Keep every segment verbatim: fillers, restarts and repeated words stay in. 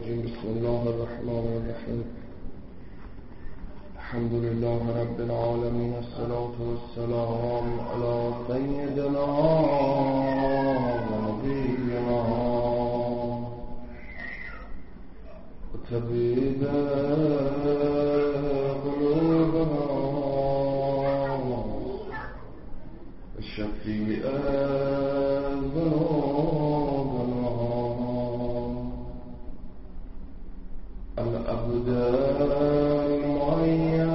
الرجيم بسم الله الرحمن الرحيم الحمد لله رب العالمين الصلاة والسلام على سيدنا ونبينا وطبيب قلوبنا الشفيع ذنوبنا العبد المعين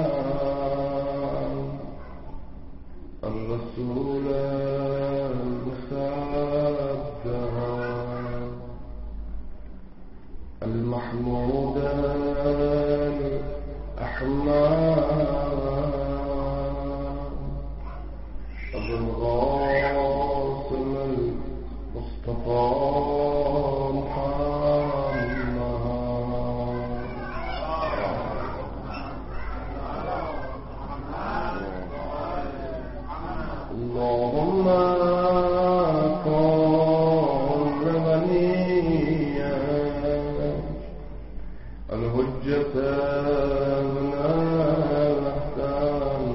الرسول المصدق المحمود الأحمد أبو القاسم المصطفى اللهم كن غنيا الحجة من الأحسان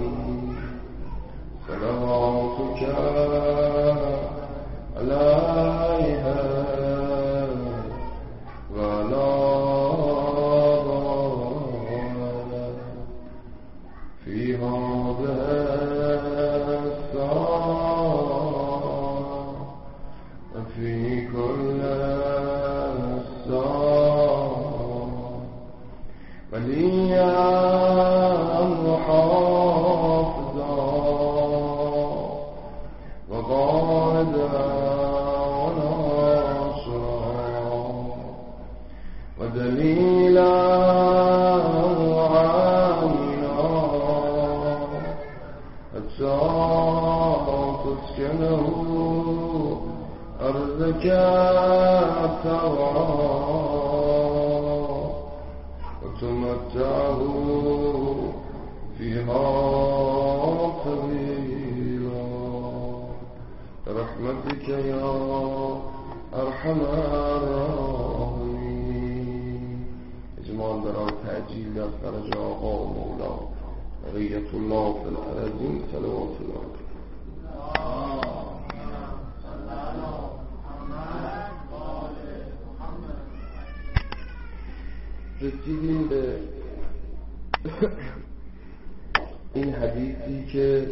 صلواتك عليها وعلى في هذا وفي كل الساعة وليا وحافظا وقائدا وناصرا ودليلا وعينا حتى تسكنه أرضك سوا وتمتعه فيها طويلا برحمتك يا أرحم الراحمين. اجمال برای تعجیل در فرج آقا و مولا بقیت الله فی الأرضین صلوات الله. رسیدیم به این حدیثی که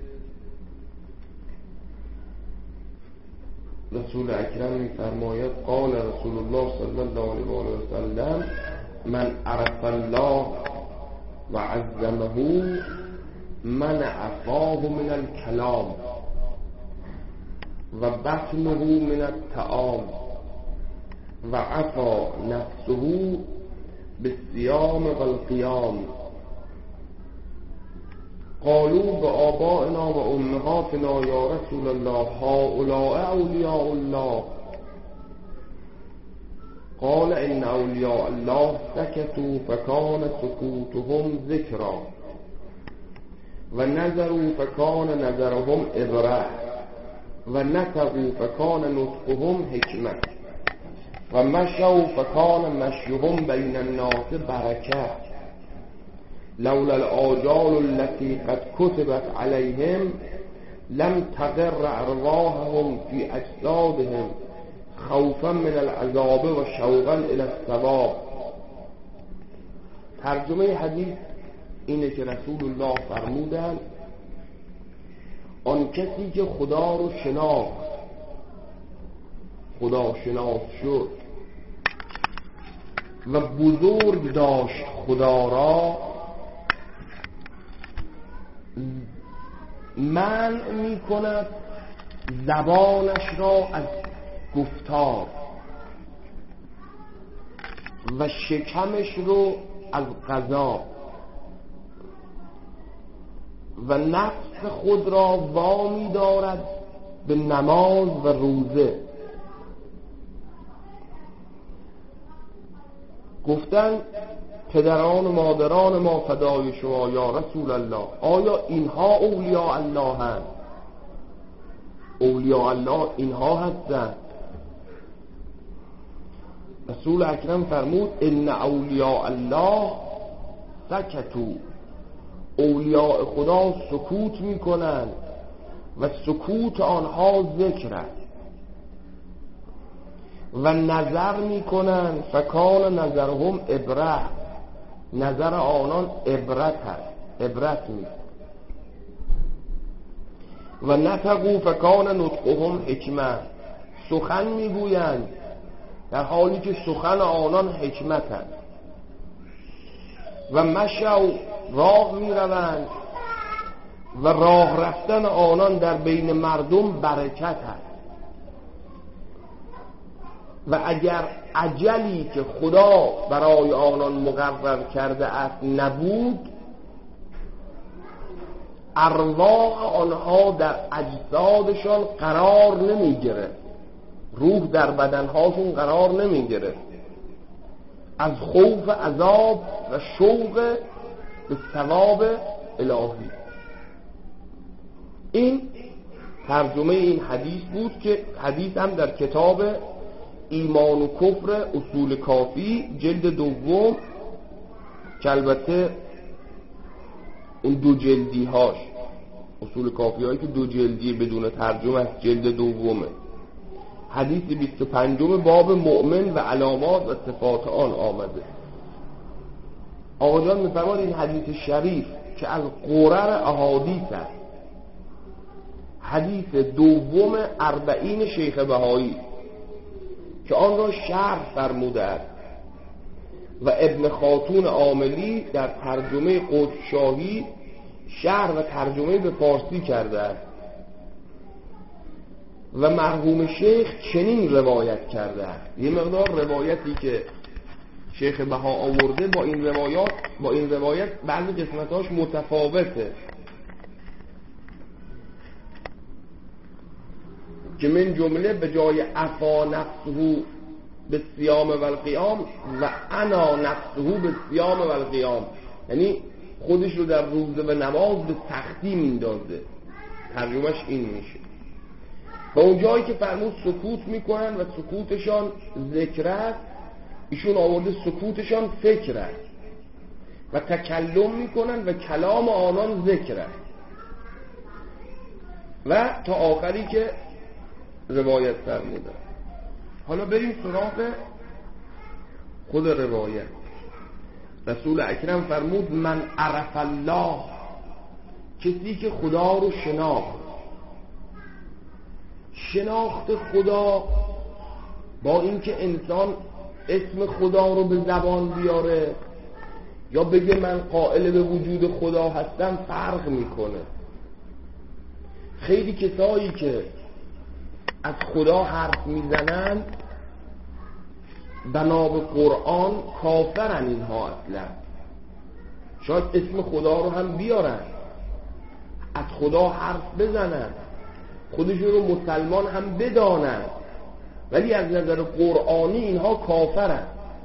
رسول اکرم می‌فرماید قال رسول الله صلی الله علیه و سلم من عرف الله و عظمه من عفاه من الکلام و بطنه من الطعام و عفا نفسه بالصيام والقيام. قالوا بآبائنا و امهاتنا یا رسول الله هؤلاء اولیاء الله. قال ان اولیاء الله سكتوا فكان سكوتهم ذكرا و نظروا فكان نظرهم عبرة و نطقوا فكان نطقهم حکمة و مشوا فکان مشیهم بین الناس برکه لولا الآجال التي قد كتبت عليهم لم تغر ارواحهم في اجسادهم خوفا من العذاب و شوقا الى الثواب. ترجمه حدیث اینه که رسول الله فرمودند آن کسی که خدا رو شناخت، خدا شناس شد و بزرگ داشت خدا را، منع می کند زبانش را از گفتار و شکمش رو از غذا و نفس خود را وامی دارد به نماز و روزه. گفتن پدران و مادران ما فدای شما یا رسول الله، آیا اینها اولیاء الله هستند؟ اولیاء الله اینها هستند. رسول اکرم فرمود ان اولیاء الله سکتو، اولیاء خدا سکوت میکنن و سکوت آنها ذکر است و نظر میکنن فکان نظرهم عبره، نظر آنان عبرت است، عبرت می و نطقوا فکان نطقهم حکمت، سخن میگویند در حالی که سخن آنان حکمت است و مشوا راه میروند و راه رفتن آنان در بین مردم برکت است و اگر اجلی که خدا برای آنان مقرر کرده است نبود، ارواح آنها در اجسادشان قرار نمی گرفت، روح در بدنهاشون قرار نمی گرفت، از خوف عذاب و شوق به ثواب الهی. این ترجمه این حدیث بود که حدیث هم در کتاب ایمان و کفر اصول کافی جلد دوم، که البته اون دو جلدی هاش اصول کافی هایی که دو جلدی بدون ترجمه جلد دومه، حدیث بیست و پنجم باب مؤمن و علامات و صفات آن آمده. آقا جان می‌فرماد این حدیث شریف که از قرر احادیث است، حدیث دوم اربعین شیخ بهایی که آن را شرح فرموده است و ابن خاتون عاملی در ترجمه قدس شاهی شرح و ترجمه به فارسی کرده است و مرحوم شیخ چنین روایت کرده است. یه مقدار روایتی که شیخ بها آورده با این روایات با این روایت بعضی قسمتاش متفاوته، که من جمله به جای عفا نفسه به صیام و القیام و انا نفسه به صیام و القیام، یعنی خودش رو در روزه و نماز به سختی میندازه، ترجمهش این میشه. و اون جایی که فرمود سکوت میکنن و سکوتشان ذکر است، ایشون آورده سکوتشان فکر است و تکلم میکنن و کلام آنان ذکر است و تا آخری که روایت فرموده. حالا بریم سراغ خود روایت. رسول اکرم فرمود من عرف الله، کسی که خدا رو شناخت. شناخت خدا با اینکه انسان اسم خدا رو به زبان بیاره یا بگه من قائل به وجود خدا هستم فرق میکنه. خیلی کسایی که از خدا حرف میزنن بنا به قرآن کافرن اینها، اصلا شاید اسم خدا رو هم بیارن، از خدا حرف بزنن، خودشون رو مسلمان هم بدانن، ولی از نظر قرآنی اینها کافرن.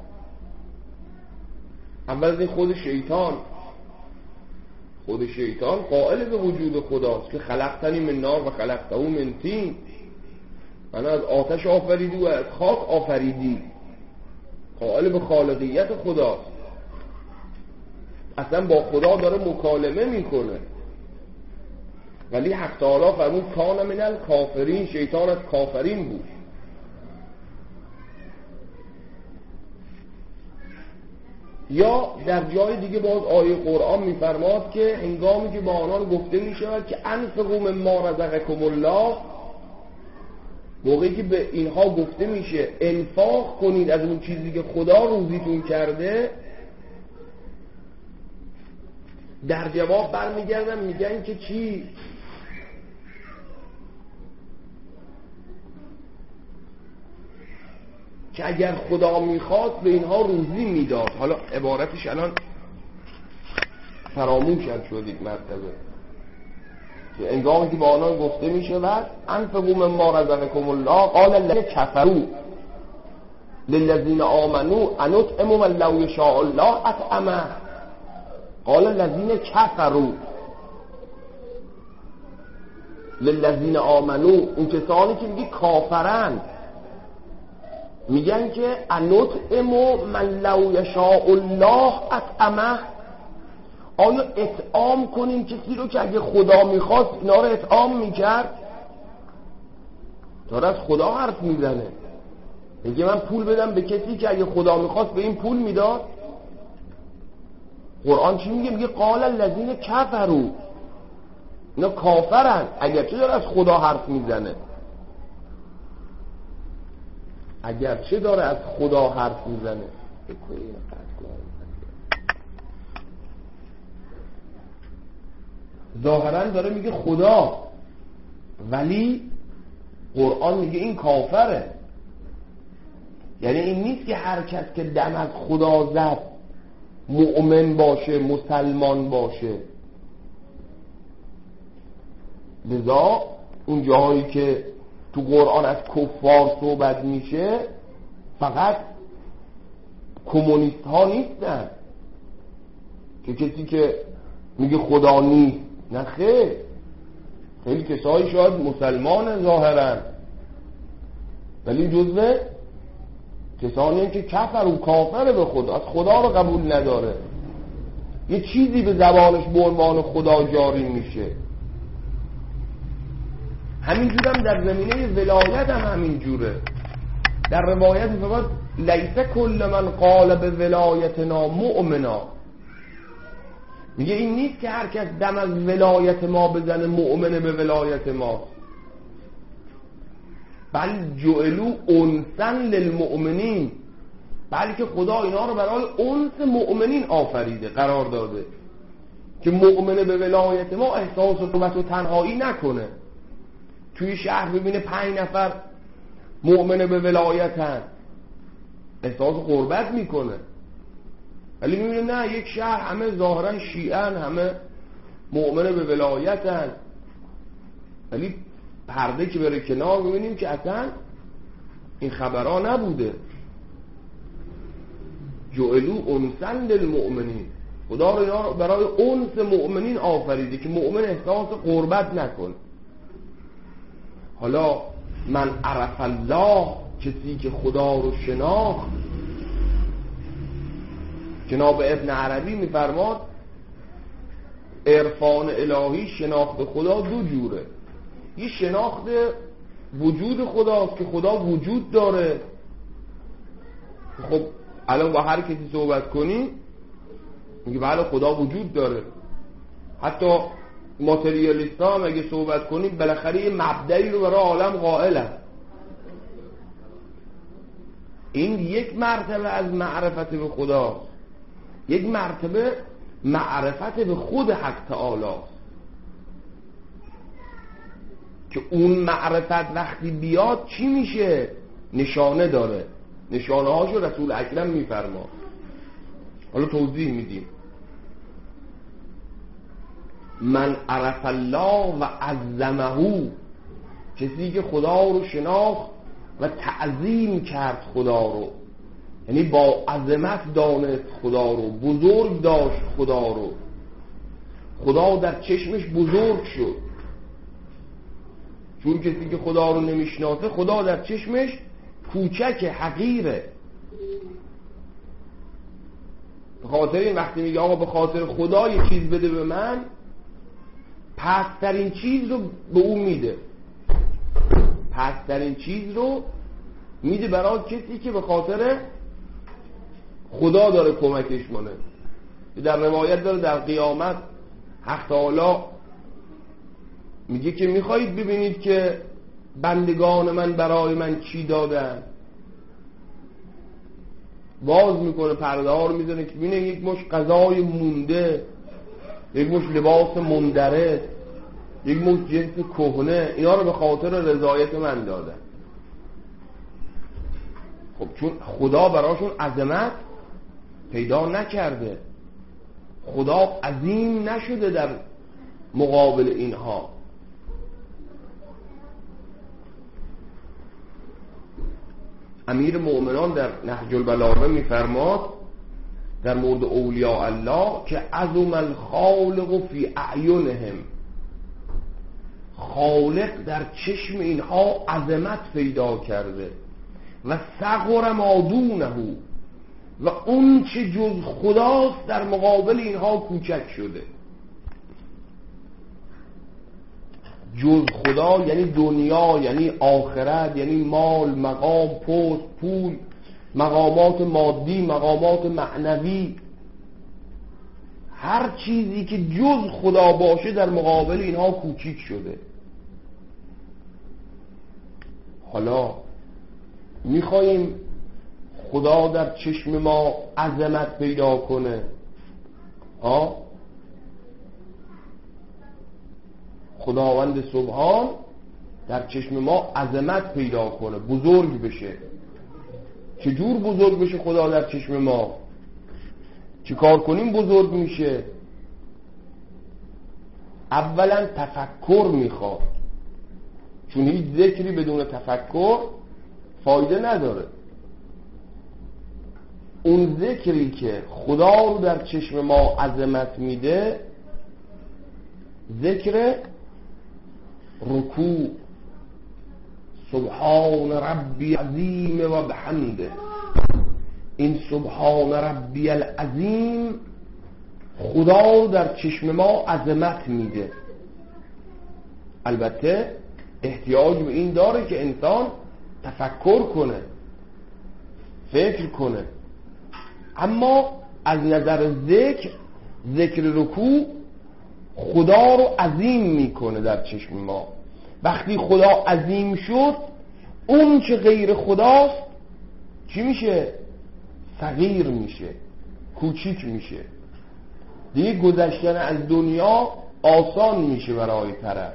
اول از این خود شیطان خود شیطان قائل به وجود خداست که خلقتنی من نار و خلقته من طین، من از آتش آفریدی و از خاک آفریدی، قائل به خالقیت خداست، اصلا با خدا داره مکالمه میکنه. ولی حق تعالی فرمود کان من الکافرین، شیطان از کافرین بود. یا در جای دیگه باز آیه قرآن میفرماد که هنگامی که با آنان گفته میشود که انفقوا مما رزقکم الله، موقعی که به اینها گفته میشه انفاق کنید از اون چیزی که خدا روزیتون کرده، در جواب برمیگردن میگن که چی؟ که اگر خدا میخواد به اینها روزی میداد. حالا عبارتش الان فراموش شد یک مرتبه، که انگامی که با آنان گفته میشود انفقوا مما رزقکم الله قال الذين كفروا للذين آمنوا انطعم من لو يشاء الله اطعمه قال الذين كفروا للذين آمنوا، اون کسانی که میگی کافرند، میگن که انطعم من لو یشاء الله اطعمه، آیا اطعام کنیم کسی رو که اگه خدا میخواست اینا رو اطعام میکرد؟ داره از خدا حرف میزنه، میگه من پول بدم به کسی که اگه خدا میخواست به این پول میداد. قرآن چی میگه؟ میگه قال الذین کفروا، اینا کافرن، اگرچه داره از خدا حرف میزنه، اگرچه داره از خدا حرف میزنه. ظاهرا داره میگه خدا، ولی قرآن میگه این کافره. یعنی این نیست که هر کس که دم از خدا زد مؤمن باشه، مسلمان باشه. لذا اون جاهایی که تو قرآن از کفار صحبت میشه فقط کمونیست ها نیستن که کسی که میگه خدا نیست، نه خیر، خیلی کسایی شاید مسلمان ظاهرن ولی جزو کسانی هم که کفر و کافره به خدا، از خدا رو قبول نداره، یه چیزی به زبانش به عنوان خدا جاری میشه. همینجور هم در زمینه ولایت هم همین جوره. در روایت میفرماد لیس کل من قال به ولایتنا مؤمنا، میگه این نیست که هر کس دم از ولایت ما بزنه مؤمنه به ولایت ما، بل جعلوا انسا للمؤمنین، بلکه خدا اینا رو برای انس مؤمنین آفریده، قرار داده که مؤمنه به ولایت ما احساس قربت و تنهایی نکنه. توی شهر ببینه پنج نفر مؤمنه به ولایتن احساس قربت میکنه، ولی میبینه نه، یک شهر همه ظاهرا شیعن، همه مؤمنه به ولایتن، ولی پرده که بره کنار ببینیم که اصلا این خبرها نبوده. جعلوا انسا للمؤمنین، خدا رو برای انس مؤمنین آفریده که مؤمن احساس قربت نکنه. حالا من عرف الله، کسی که خدا رو شناخت، جناب ابن عربی میفرماد عرفان الهی، شناخت خدا دو جوره. یه شناخت وجود خداست که خدا وجود داره. خب الان با هر کسی صحبت کنی میگه بله خدا وجود داره. حتی ماتریالیست ها هم اگه صحبت کنی بالاخره یه مبدئی رو برای عالم قائلن. این یک مرتبه از معرفت به خدا، یک مرتبه معرفت به خود حق تعالی که اون معرفت وقتی بیاد چی میشه؟ نشانه داره، نشانه هاشو رسول اکرم میفرما. حالا توضیح میدیم. من عرف الله و عظمه، کسی که خدا رو شناخت و تعظیم کرد خدا رو، یعنی با عظمت دانست خدا رو، بزرگ داشت خدا رو، خدا در چشمش بزرگ شد. چون کسی که خدا رو نمیشناسه خدا در چشمش کوچک، حقیره. به خاطر این وقتی میگه آقا به خاطر خدا یه چیز بده به من، پسترین چیز رو به اون میده، پسترین چیز رو میده برای کسی که به خاطر خدا داره کمکش کنه. در روایت داره در قیامت حق تعالی میگه که میخواهید ببینید که بندگان من برای من چی دادن؟ باز میکنه پرده ها رو میزنه که ببینه یک مش غذای مونده، یک مش لباس مندرس، یک مش جنس کهنه، اینا رو به خاطر رضایت من دادن. خب چون خدا براشون عظمت پیدا نکرده، خدا عظیم نشده در مقابل اینها. امیر مؤمنان در نهج البلاغه میفرماد در مورد اولیاء الله که عظم الخالق فی اعینهم، خالق در چشم اینها عظمت پیدا کرده. و صغر ما دونه و اون چه جز خداست در مقابل اینها کوچک شده. جز خدا یعنی دنیا، یعنی آخرت، یعنی مال، مقام، پست، پول، مقامات مادی، مقامات معنوی، هر چیزی که جز خدا باشه در مقابل اینها کوچیک شده. حالا میخواییم خدا در چشم ما عظمت پیدا کنه، ها؟ خداوند سبحان در چشم ما عظمت پیدا کنه، بزرگ بشه. چجور بزرگ بشه خدا در چشم ما؟ چی کار کنیم بزرگ میشه؟ اولا تفکر میخواد، چون هیچ ذکری بدون تفکر فایده نداره. اون ذکری که خدا رو در چشم ما عظمت میده ذکر رکوع، سبحان ربی عظیم و بحمده. این سبحان ربی العظیم خدا رو در چشم ما عظمت میده. البته احتیاج به این داره که انسان تفکر کنه، فکر کنه. اما از نظر ذکر، ذکر رکوع خدا رو عظیم میکنه در چشم ما. وقتی خدا عظیم شد، اون چه غیر خداست چی میشه؟ صغیر میشه، کوچیک میشه. دیگه گذشتن از دنیا آسان میشه برای طرف.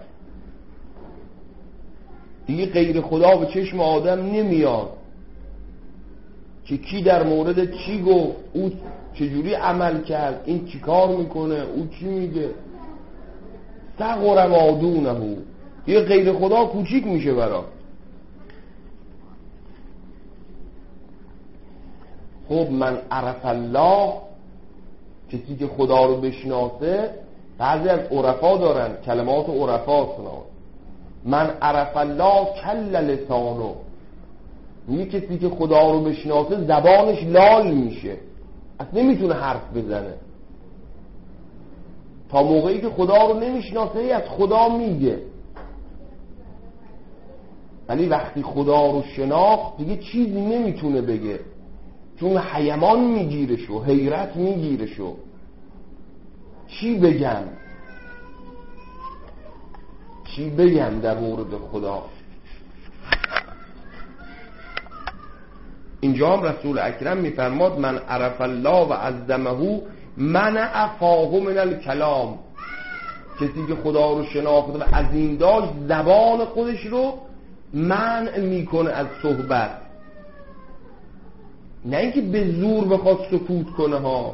دیگه غیر خدا به چشم آدم نمیاد که کی در مورد چی گفت، او چجوری عمل کرد، این چی کار میکنه، او چی میگه. صغر ما دونه، دیگه غیر خدا کوچیک میشه برای. خب من عرف الله، کسی که خدا رو بشناسه، بعضی از عرفا دارن کلمات عرفا سنان، من عرف الله کل لسانو، میگه کسی که خدا رو بشناسه زبانش لال میشه، اصلا نمیتونه حرف بزنه. تا موقعی که خدا رو نمیشناسه از خدا میگه، ولی وقتی خدا رو شناخت دیگه چیزی نمیتونه بگه، چون حیمان میگیرشو، حیرت میگیرشو. چی بگم چی بگم در مورد خدا؟ اینجا هم رسول اکرم میفرماد من عرف الله و عظمه منع فاه من الکلام. کسی که خدا رو شناخت و عظیم داشت زبان خودش رو منع میکنه از صحبت. نه اینکه به زور بخواد سکوت کنه ها،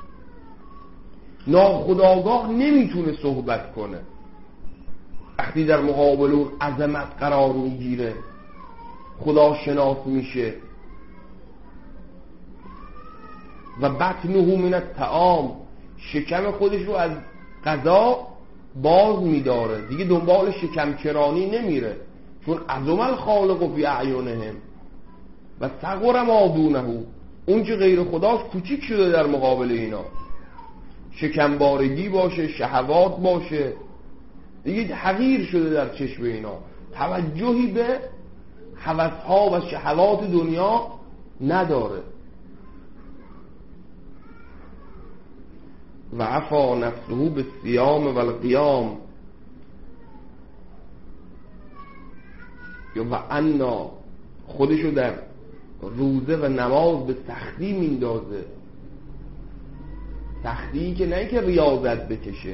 ناخودآگاه نمیتونه صحبت کنه. وقتی در مقابل اون عظمت قرار میگیره، خدا شناس میشه. و بطنه من الطعام، شکم خودش رو از غذا باز میداره، دیگه دنبال شکم کرانی نمیره، چون عظم الخالق فی اعینهم. و صغر ما دونه، اون که غیر خداست کوچیک شده در مقابل اینا. شکمبارگی باشه، شهوات باشه، دیگه حقیر شده در چشم اینا، توجهی به هوس‌ها و شهوات دنیا نداره. و عفا نفسه به صیام و القیام، و انا خودشو در روزه و نماز به سختی میندازه. سختی که نه که ریاضت بکشه.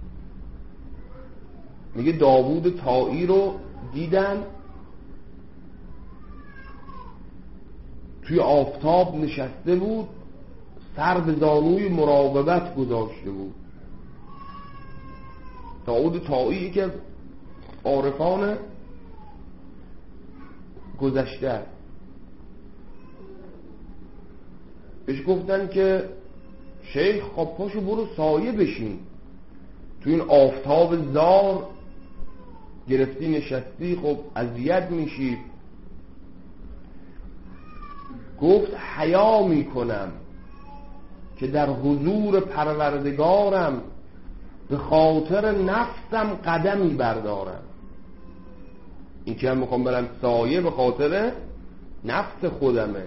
میگه داوود طائی رو دیدن توی آفتاب نشسته بود، سر به زانوی مراقبت گذاشته بود. داوود طائی یکی از عارفان گذشته، بهش گفتن که شیخ خب پاشو برو سایه بشین، تو این آفتاب زار گرفتی نشستی، خب اذیت میشی. گفت حیا میکنم که در حضور پروردگارم به خاطر نفسم قدمی بردارم. این که هم میخوام برم سایه به خاطر نفس خودمه،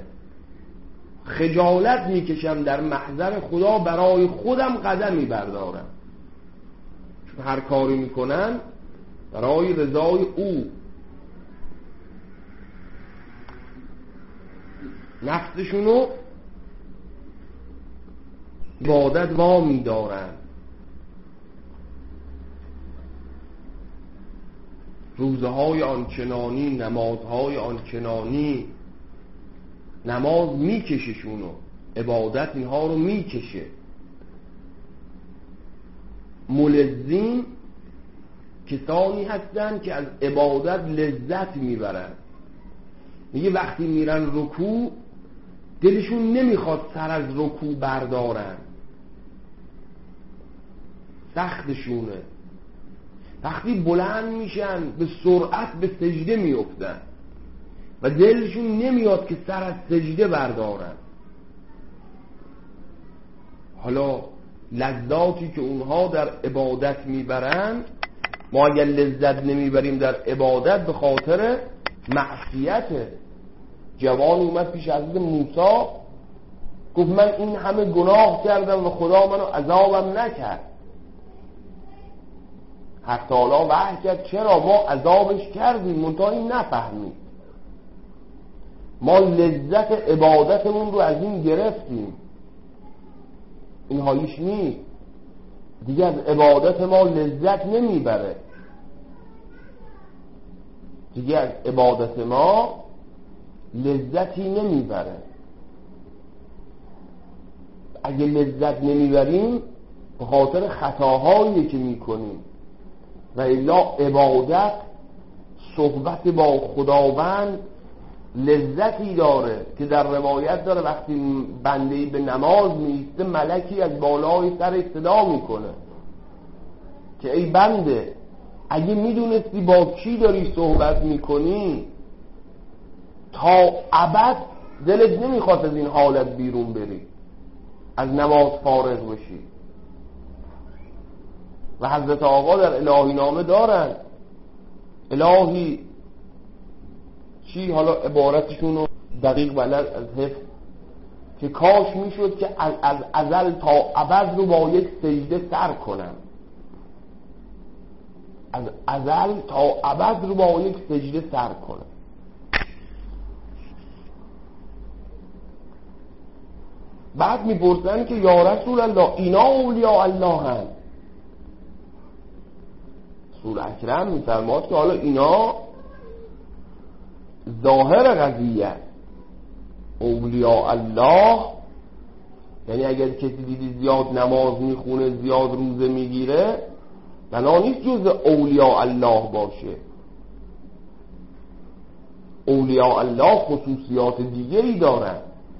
خجالت میکشم در محضر خدا برای خودم قدمی بردارم، چون هر کاری میکنن برای رضای او، نفسشونو عبادت وامی دارن. روزهای آنچنانی، نمازهای آنچنانی، نماز میکششونو، عبادت اینها رو میکشه. ملزین کسانی هستن که از عبادت لذت میبرن. میگه وقتی میرن رکوع دلشون نمیخواد سر از رکوع بردارن، سختشونه. وقتی بلند میشن به سرعت به سجده میافتن و دلشون نمیاد که سر از سجده بردارن. حالا لذاتی که اونها در عبادت میبرن، ما اگر لذت نمیبریم در عبادت به خاطر معصیته. جوان اومد پیش حضرت موسی گفت من این همه گناه کردم و خدا منو عذابم نکرد. حق تعالی وحی کرد چرا ما عذابش کردیم منتها این نفهمید. ما لذت عبادتمون رو از این گرفتیم، این حالیش نیست دیگه. از عبادت ما لذت نمیبره دیگه، از عبادت ما لذتی نمیبره. اگه لذت نمیبریم به خاطر خطاهایی که میکنیم، و الا عبادت صحبت با خداوند لذتی داره که در روایت داره وقتی بنده‌ای به نماز میسته ملکی از بالای سر صدا میکنه که ای بنده اگه میدونستی با کی داری صحبت میکنی تا ابد دلت نمیخواد از این حالت بیرون بری، از نماز فارغ بشی. و حضرت آقا در الهی نامه دارن، الهی چی حالا عبارتشون رو دقیق بلد از حفظ، که کاش میشد که از, از ازل تا ابد رو با یک سجده سر کنم، از ازل تا ابد رو با یک سجده سر کنم. بعد میپرسن که یا رسول الله اینا اولیاء الله هم؟ رسول اکرم میفرماد که حالا اینا ظاهر قضیه اولیاء الله، یعنی اگر کسی دیدی زیاد نماز میخونه زیاد روزه میگیره بنا نیست جز اولیاء الله باشه. اولیاء الله خصوصیات دیگری دارن.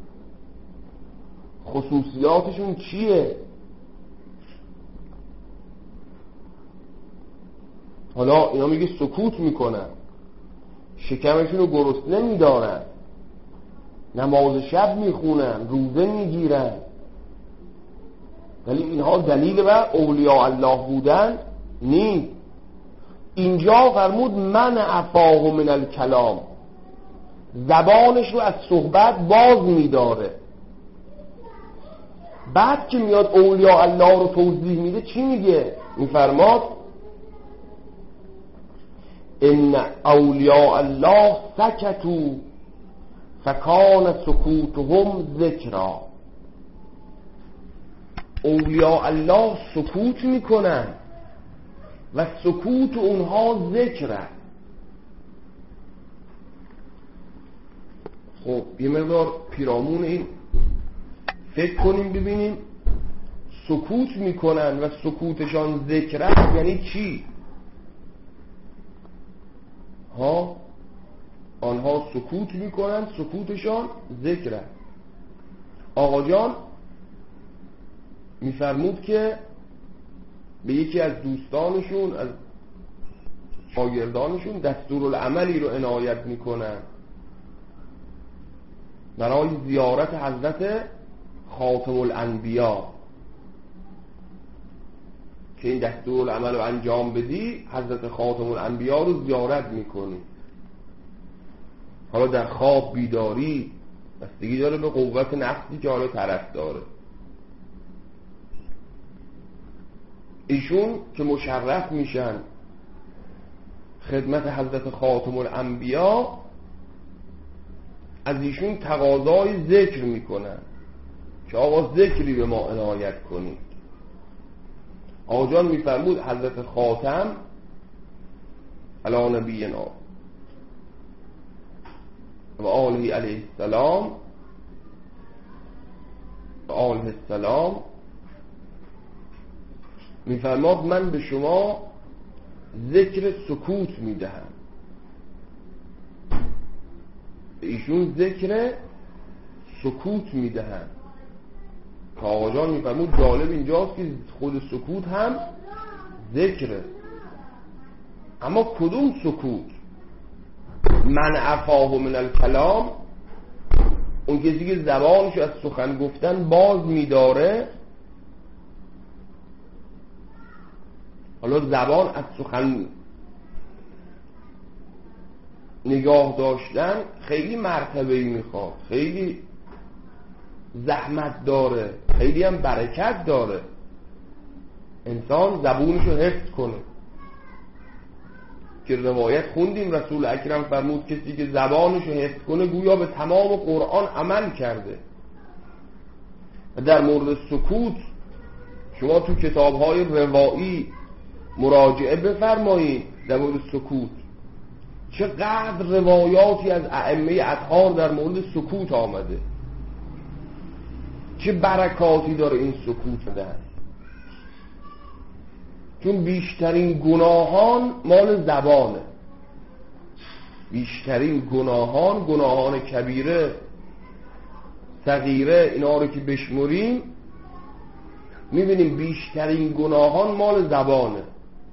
خصوصیاتشون چیه؟ حالا اینا میگه سکوت میکنن، شکمشون رو گرسنه میدارن، نماز شب میخونن، روزه میگیرن، ولی اینها دلیل بر اولیاء الله بودن نیست. اینجا فرمود من عفاه من الکلام، زبانش رو از صحبت باز میداره. بعد که میاد اولیاء الله رو توضیح میده چی میگه؟ میفرماد ان اولیاء الله سکتوا فکان سکوتهم ذکرا. اولیاء الله سکوت میکنن و سکوت اونها ذکره. خب یه مقدار پیرامون این فکر کنیم ببینیم سکوت میکنن و سکوتشان ذکره یعنی چی؟ ها آنها سکوت میکنن، سکوتشان ذکره. آقا جان میفرمود که به یکی از دوستانشون از شاگردانشون دستورالعملی رو عنایت میکنن. برای زیارت حضرت خاتم الانبیا که این دستور العمل رو انجام بدی، حضرت خاتم الانبیا رو زیارت میکنی. حالا در خواب بیداری بستگی داره به قوت نفسی که حالا طرف داره. ایشون که مشرف میشن خدمت حضرت خاتم الانبیا، از ایشون تقاضای ذکر میکنن که آقا ذکری به ما عنایت کنید. آجان میفرمود حضرت خاتم علی نبینا و آله علیه السلام و آله السلام میفرماد من به شما ذکر سکوت میدهم. ایشون ذکر سکوت میدهند. که آقا جان میفرمود جالب اینجاست که خود سکوت هم ذکره. اما کدوم سکوت؟ من عفاه من الکلام، اون کسی که زبانش از سخن گفتن باز میداره. حالا زبان از سخن نگاه داشتن خیلی مرتبه‌ای میخواد، خیلی زحمت داره، خیلی هم برکت داره. انسان زبونشو حفظ کنه که روایت خوندیم رسول اکرم فرمود کسی که زبانشو حفظ کنه گویا به تمام قرآن عمل کرده. و در مورد سکوت شما تو کتاب‌های روایی مراجعه بفرمایید در مورد سکوت. چقدر روایاتی از ائمه اطهار در مورد سکوت آمده، چه برکاتی داره این سکوت ده. چون بیشترین گناهان مال زبانه، بیشترین گناهان، گناهان کبیره صغیره اینا رو که بشمریم میبینیم بیشترین گناهان مال زبانه.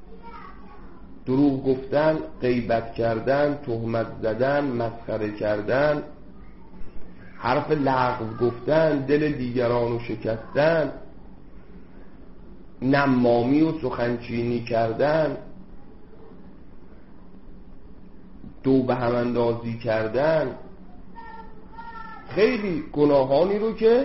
دروغ گفتن، غیبت کردن، تهمت زدن، مسخره کردن، حرف لغو گفتن، دل دیگران رو شکستن، نمامی و سخنچینی کردن، دو به هم اندازی کردن. خیلی گناهانی رو که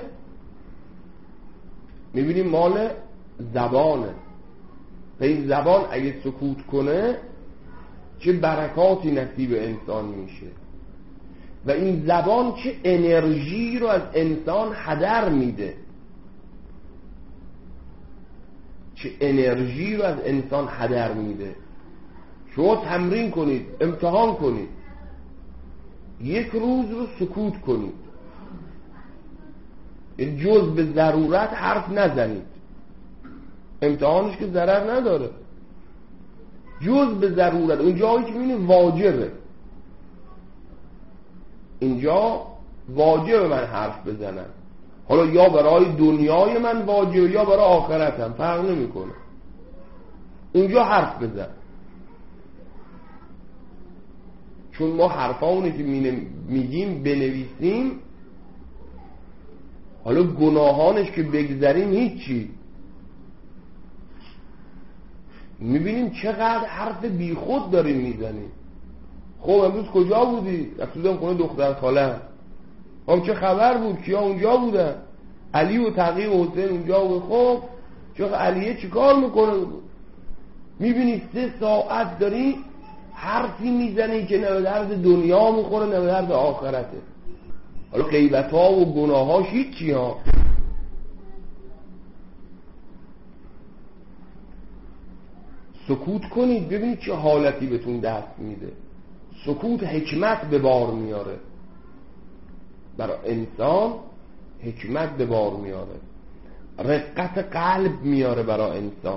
میبینیم مال زبانه. و این زبان اگه سکوت کنه چه برکاتی نصیب انسان میشه. و این زبان چه انرژی رو از انسان هدر میده، چه انرژی رو از انسان هدر میده. شما تمرین کنید، امتحان کنید، یک روز رو سکوت کنید، جز به ضرورت حرف نزنید. امتحانش که ضرر نداره، جز به ضرورت. اون جایی که میبینی واجبه، اینجا واجبه من حرف بزنم. حالا یا برای دنیای من واجبه یا برای آخرتم، فرق نمیکنه. اونجا حرف بزن. چون ما حرفاونی که میگیم بنویسیم، حالا گناهانش که بگذاریم هیچی. میبینیم چقدر حرف بیخود داریم میزنیم. خب امروز کجا بودی؟ رفتم خونه دختر خاله. هم چه خبر بود؟ کیا اونجا بودن؟ علی و تقی و حسین اونجا بود. خب چه علیه چی کار میکنه؟ میبینی سه ساعت داری حرفی میزنی که نه به درد دنیا میخوره نه به درد آخرته. حالا غیبت ها و گناه هاش هیچی ها. سکوت کنید ببینید چه حالتی بهتون دست میده. سکوت حکمت به بار میاره، برای انسان حکمت به بار میاره، رقت قلب میاره برای انسان.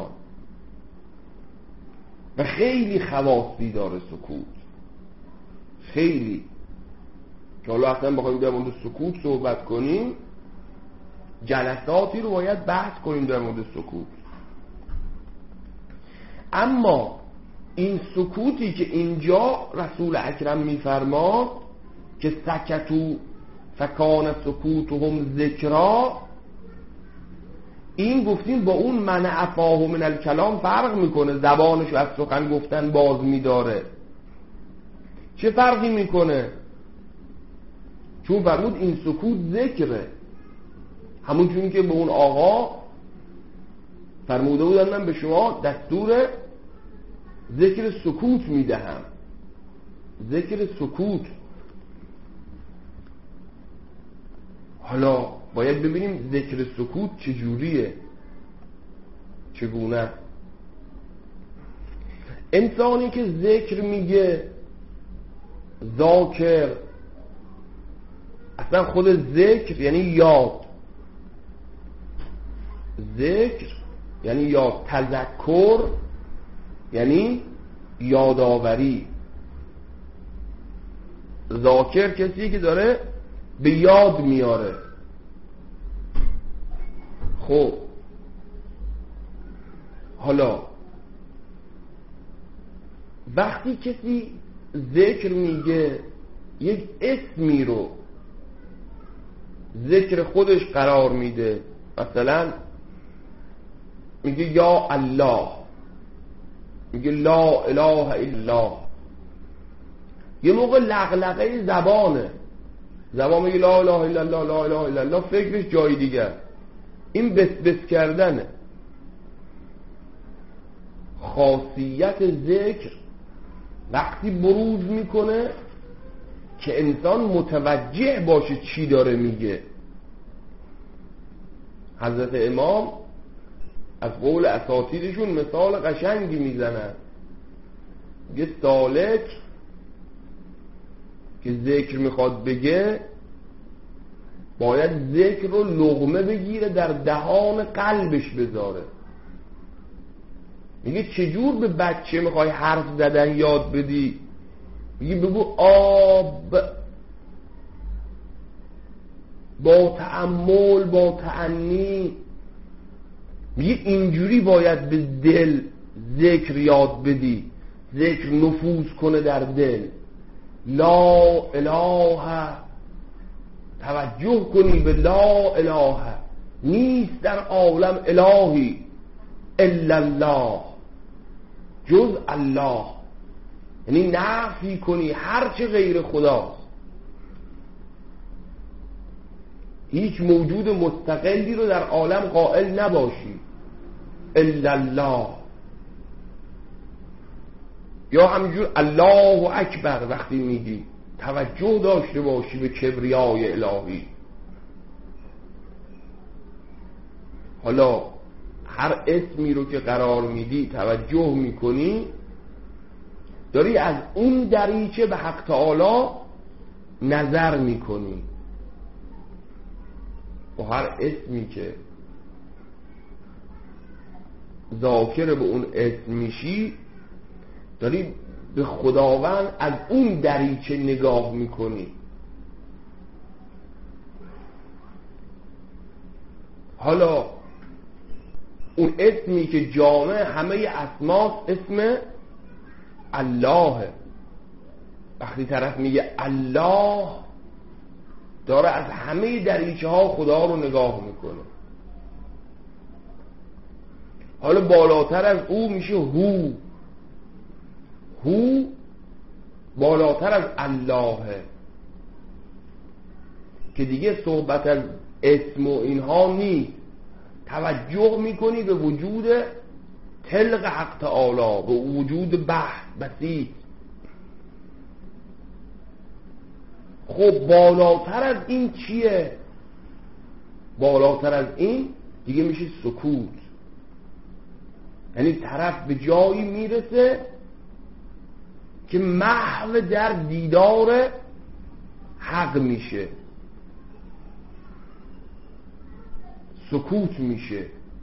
و خیلی خواصی داره سکوت، خیلی. که حالا اصلا بخوایم در مورد سکوت صحبت کنیم جلساتی رو باید بحث کنیم در مورد سکوت. اما این سکوتی که اینجا رسول اکرم میفرماد که سکتو فکان سکوتهم ذکرا، این گفتیم با اون منع افاه من الکلام فرق میکنه، زبانشو از سخن گفتن باز میداره. چه فرقی میکنه؟ چون فرمود این سکوت ذکره، همون چون که به اون آقا فرموده بودن من به شما دستور ذکر سکوت میدهم. ذکر سکوت. حالا باید ببینیم ذکر سکوت چجوریه، چگونه. انسانی که ذکر میگه، ذاکر، اصلا خود ذکر یعنی یاد، ذکر یعنی یاد، تذکر یعنی یادآوری. ذاکر کسی که داره به یاد میاره. خب حالا وقتی کسی ذکر میگه، یک اسمی رو ذکر خودش قرار میده، مثلا میگه یا الله، میگه لا اله الا الله، یه موقع لغلقه زبانه، زبان میگه لا اله الا الله لا اله الا الله، فکرش جای دیگه، این بس بس کردنه. خاصیت ذکر وقتی بروز میکنه که انسان متوجه باشه چی داره میگه. حضرت امام از قول اساتیدشون مثال قشنگی میزنن، یه سالک که ذکر میخواد بگه باید ذکر رو لقمه بگیره در دهان قلبش بذاره. میگه چجور به بچه میخوای حرف زدن یاد بدی؟ میگه بگو آب، با تأمل، با تأنی. میگه اینجوری باید به دل ذکر یاد بدی، ذکر نفوذ کنه در دل. لا اله، توجه کنی به لا اله، نیست در عالم الهی الا الله، جز الله. یعنی نفی کنی هرچه غیر خداست، هیچ موجود مستقلی رو در عالم قائل نباشی الا الله. یا همینجور الله اکبر وقتی میگی توجه داشته باشی به کبریای الهی. حالا هر اسمی رو که قرار میدی توجه میکنی، داری از اون دریچه به حق تعالی نظر میکنی. و هر اسمی که ذاکر به اون اسم میشی، داری به خداوند از اون دریچه نگاه میکنی. حالا اون اسمی که جامع همه اسماست اسم الله. وقتی طرف میگه الله، داره از همه دریچه ها خدا رو نگاه میکنه. حالا بالاتر از او میشه هو. هو بالاتر از الله که دیگه صحبت از اسم و اینها نیست، توجه میکنی به وجود تلق حق تعالی، به وجود بحث بسیط. خب بالاتر از این چیه؟ بالاتر از این دیگه میشه سکوت. یعنی طرف به جایی میرسه که محو در دیدار حق میشه، سکوت میشه.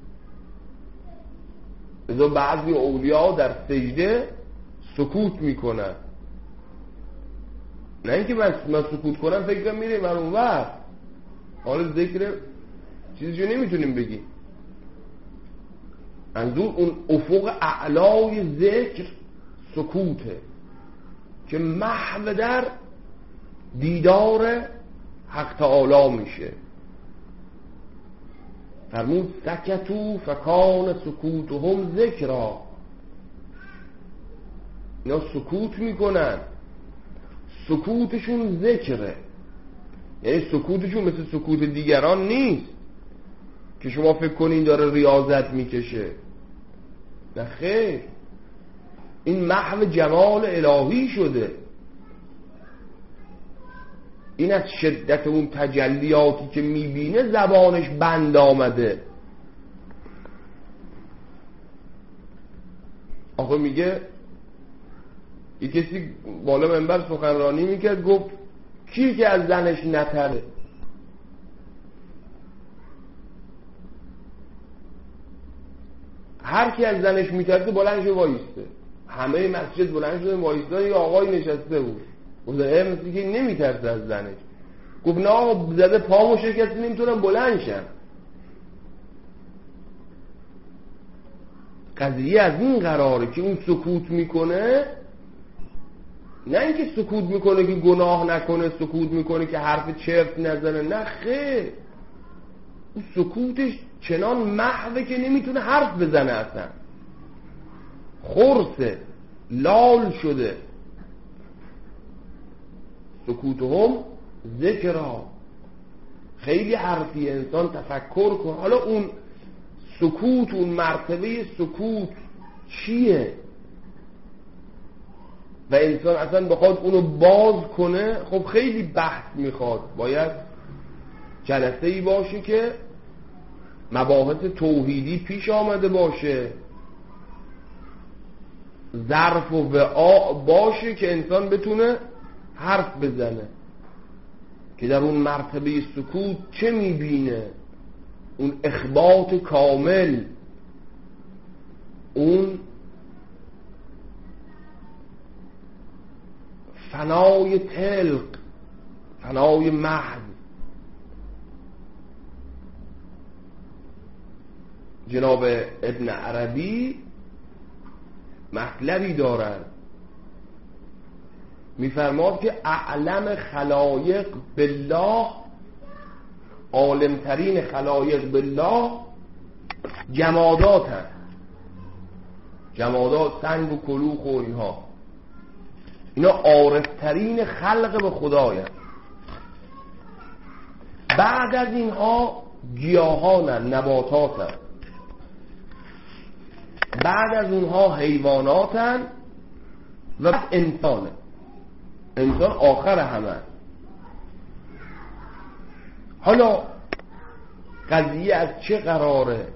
ازا بعضی اولیاء در سجده سکوت میکنن، نه اینکه من, من سکوت کنم فکر کنم میره من اون وقت حالا ذکر چیزی جو نمیتونیم بگیم. منظور اون افق اعلای ذکر سکوته که محو در دیدار حق تعالی میشه. فرمود سکتو فکان سکوتهم ذکرا، اینا سکوت میکنن، سکوتشون ذکره، یعنی سکوتشون مثل سکوت دیگران نیست که شما فکر کنین داره ریاضت میکشه، نه خیر، این محو جمال الهی شده. این از شدت اون تجلیاتی که میبینه زبانش بند آمده. آخه میگه یک کسی بالا منبر سخنرانی میکرد، گفت کی که از زنش نتره؟ هر کی از زنش میترسه بلند شه وایسته. همه مسجد بلند شدن وایسته، یه آقای نشسته بود، گفت اه مثل که نمیترسه از زنش. گفت نه آقا زده پامو شکسته نمیتونم بلند شم. قضیه از این قراره که اون سکوت میکنه، نه اینکه سکوت میکنه که گناه نکنه، سکوت میکنه که حرف چرت نزنه، نه خیر، اون سکوتش چنان محوه که نمیتونه حرف بزنه، اصلا خرسه، لال شده. سکوتهم ذکرا، خیلی حرفی، انسان تفکر کن. حالا اون سکوت، اون مرتبه سکوت چیه؟ و انسان اصلا بخواد اونو باز کنه، خب خیلی بحث میخواد، باید جلسه ای باشه که مباحث توحیدی پیش آمده باشه، ظرف و وعاء باشه که انسان بتونه حرف بزنه که در اون مرتبه سکوت چه میبینه، اون اخبات کامل، اون فنای تلق، فنای محض. جناب ابن عربی مطلبی دارن، میفرماد که اعلم خلایق بالله، عالمترین خلایق بالله جمادات هست، جمادات، سنگ و کلوخ و اینها، اینا عارفترین خلق به خدای هست. بعد از اینها گیاهانن، نباتاتن، بعد از اونها حیواناتن و بعد انسانه. انسان آخر همه. حالا قضیه از چه قراره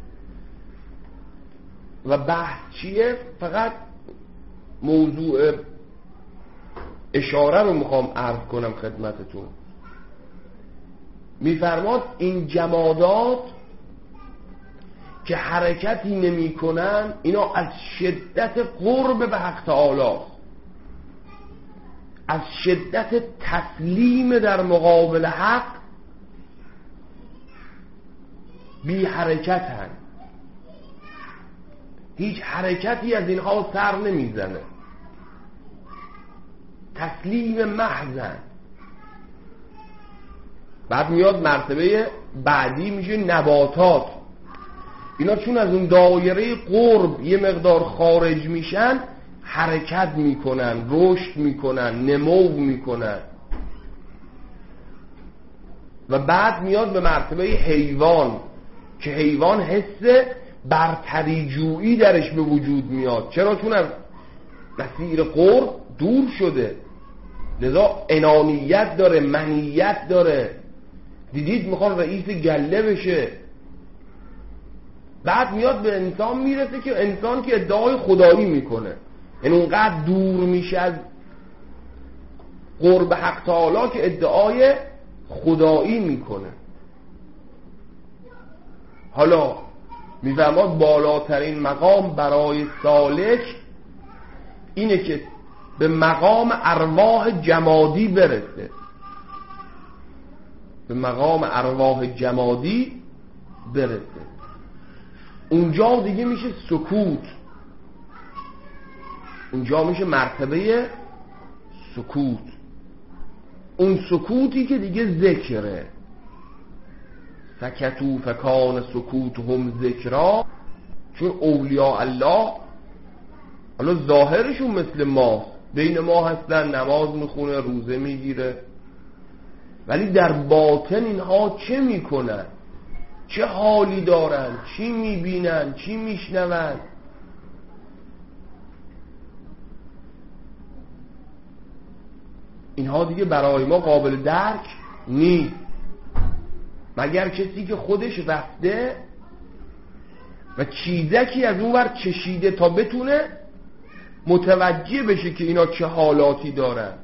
و بحث چیه؟ فقط موضوع اشاره رو میخوام عرض کنم خدمتتون. میفرماد این جمادات که حرکتی نمی کنن، اینا از شدت قرب به حق تعالی، از شدت تسلیم در مقابل حق بی حرکت هن. هیچ حرکتی از اینها سر نمیزنه، تسلیم محضن. بعد میاد مرتبه بعدی میشه نباتات. اینا چون از اون دایره قرب یه مقدار خارج میشن، حرکت میکنن، رشد میکنن، نمو میکنن. و بعد میاد به مرتبه حیوان که حیوان حس برتری جویی درش به وجود میاد. چرا؟ چون از مسیر قرب دور شده، لذا انانیت داره، منیت داره. دیدید میخوان رئیس گله بشه. بعد میاد به انسان میرسه که انسان که ادعای خدایی میکنه، یعنی اونقدر دور میشه از قرب حق تعالی که ادعای خدایی میکنه. حالا میفرماد بالاترین مقام برای سالک اینه که به مقام ارواح جمادی برسه، به مقام ارواح جمادی برسه. اونجا دیگه میشه سکوت، اونجا میشه مرتبه سکوت. اون سکوتی که دیگه ذکره، سکتو فکان سکوتهم ذکرا. چون اولیاء الله حالا ظاهرشون مثل ما، بین ما هستن، نماز میخونه، روزه میگیره، ولی در باطن اینها چه میکنن، چه حالی دارن، چی میبینن، چی میشنون، اینها دیگه برای ما قابل درک نیست، مگر کسی که خودش رفته و چیزکی از اون ور چشیده تا بتونه متوجه بشه که اینا چه حالاتی دارن،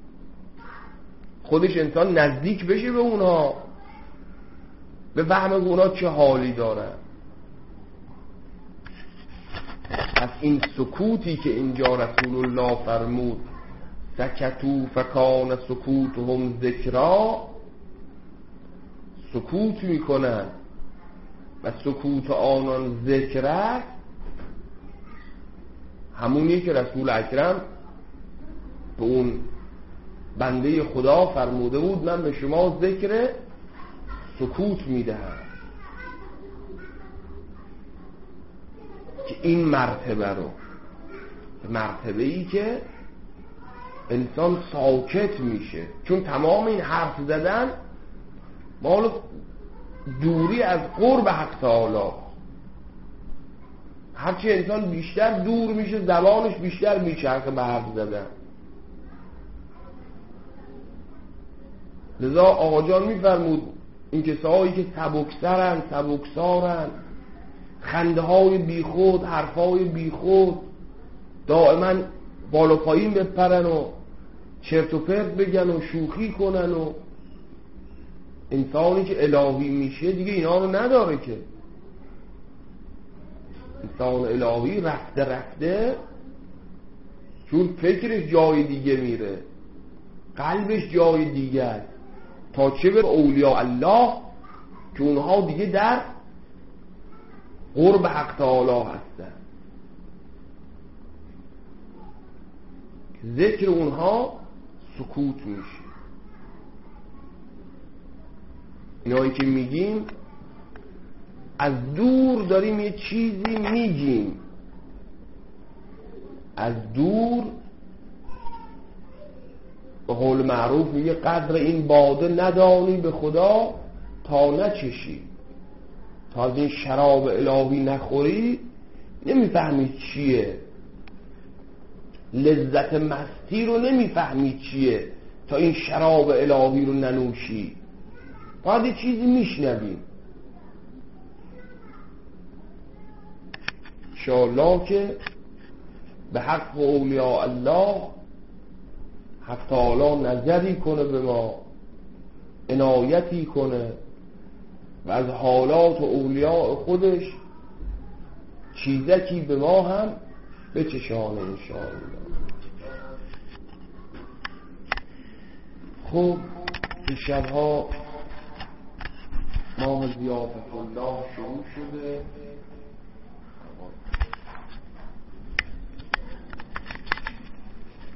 خودش انسان نزدیک بشه به اونها، به فهم اونها چه حالی دارن. از این سکوتی که اینجا رسول الله فرمود سکتو فکان سکوتهم ذکرا، سکوت میکنن و سکوت آنان ذکر است، همونی که رسول اکرم به اون بنده خدا فرموده بود من به شما ذکر سکوت میدهم، که این مرتبه رو، مرتبه ای که انسان ساکت میشه، چون تمام این حرف زدن مال دوری از قرب حق تعالی. هرچی انسان بیشتر دور میشه زبانش بیشتر میچرخه به حرف زدن. لذا آقا جان میفرمود این کسایی که سبکسرن، سبکسارن، خنده های بی خود، حرف های بی خود، دائما بالا پایین بپرن و چرت و پرت بگن و شوخی کنن، و انسانی که الهی میشه دیگه اینا رو نداره که. انسان الهی رفته رفته چون فکرش جای دیگه میره، قلبش جای دیگه است، تا چه به اولیاء الله که اونها دیگه در قرب حق تعالی هستن. ذکر اونها سکوت میشه. اینایی که میگیم از دور داریم یه چیزی میگیم، از دور به قول معروف میگه قدر این باده ندانی به خدا تا نچشی، تا از این شراب الهی نخوری نمیفهمی چیه، لذت مستی رو نمیفهمی چیه تا این شراب الهی رو ننوشی. باید یه چیزی میشنویم انشاءالله که به حق اولیاء الله حق تعالی نظری کنه به ما، عنایتی کنه و از حالات و اولیاء خودش چیزکی به ما هم بچشانه انشاءالله. خب این شبها ماه ضیافت الله شروع شده.